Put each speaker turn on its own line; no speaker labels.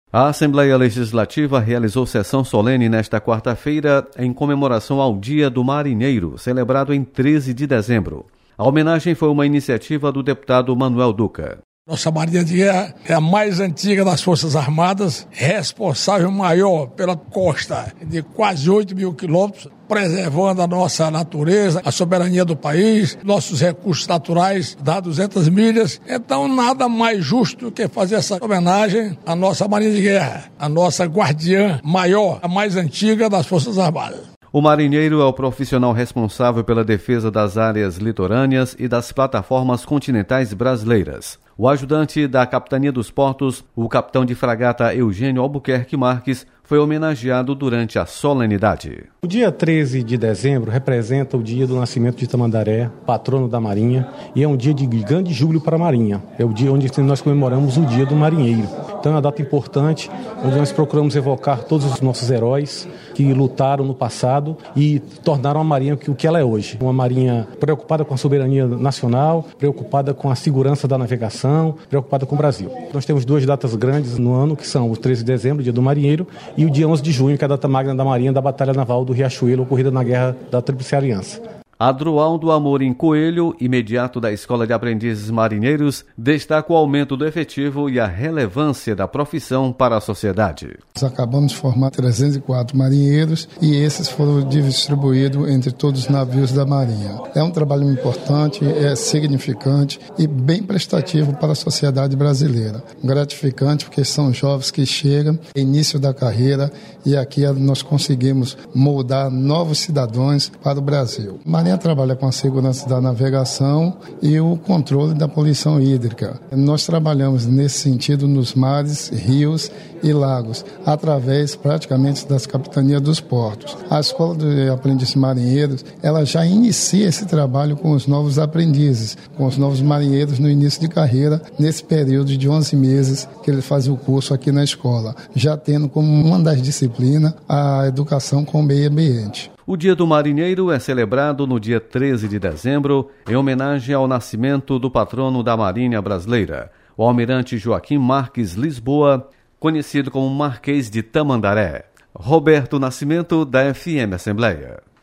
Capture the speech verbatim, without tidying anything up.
A Assembleia Legislativa realizou sessão solene nesta quarta-feira em comemoração ao Dia do Marinheiro, celebrado em treze de dezembro. A homenagem foi uma iniciativa do deputado Manuel Duca.
Nossa Marinha de Guerra é a mais antiga das Forças Armadas, responsável maior pela costa de quase oito mil quilômetros, preservando a nossa natureza, a soberania do país, nossos recursos naturais, dá duzentas milhas. Então, nada mais justo do que fazer essa homenagem à nossa Marinha de Guerra, a nossa guardiã maior, a mais antiga das Forças Armadas.
O marinheiro é o profissional responsável pela defesa das áreas litorâneas e das plataformas continentais brasileiras. O ajudante da Capitania dos Portos, o capitão de fragata Eugênio Albuquerque Marques, foi homenageado durante a solenidade.
O dia treze de dezembro representa o dia do nascimento de Tamandaré, patrono da Marinha, e é um dia de grande júbilo para a Marinha. É o dia onde nós comemoramos o Dia do Marinheiro. Então é uma data importante, onde nós procuramos evocar todos os nossos heróis que lutaram no passado e tornaram a Marinha o que ela é hoje. Uma Marinha preocupada com a soberania nacional, preocupada com a segurança da navegação, preocupada com o Brasil. Nós temos duas datas grandes no ano, que são o treze de dezembro, Dia do Marinheiro, e o dia onze de junho, que é a data magna da Marinha da Batalha Naval do Riachuelo, ocorrida na Guerra da Tríplice Aliança.
Adroaldo Amorim Coelho, imediato da Escola de Aprendizes Marinheiros, destaca o aumento do efetivo e a relevância da profissão para a sociedade.
Nós acabamos de formar trezentos e quatro marinheiros e esses foram distribuídos entre todos os navios da Marinha. É um trabalho importante, é significante e bem prestativo para a sociedade brasileira. Gratificante porque são jovens que chegam, início da carreira, e aqui nós conseguimos moldar novos cidadãos para o Brasil. A Marinha trabalha com a segurança da navegação e o controle da poluição hídrica. Nós trabalhamos nesse sentido nos mares, rios e lagos, através praticamente das capitanias dos portos. A Escola de Aprendizes Marinheiros, ela já inicia esse trabalho com os novos aprendizes, com os novos marinheiros no início de carreira, nesse período de onze meses que eles fazem o curso aqui na escola, já tendo como uma das disciplinas a educação com o meio ambiente.
O Dia do Marinheiro é celebrado no dia treze de dezembro, em homenagem ao nascimento do patrono da Marinha Brasileira, o almirante Joaquim Marques Lisboa, conhecido como Marquês de Tamandaré. Roberto Nascimento, da F M Assembleia.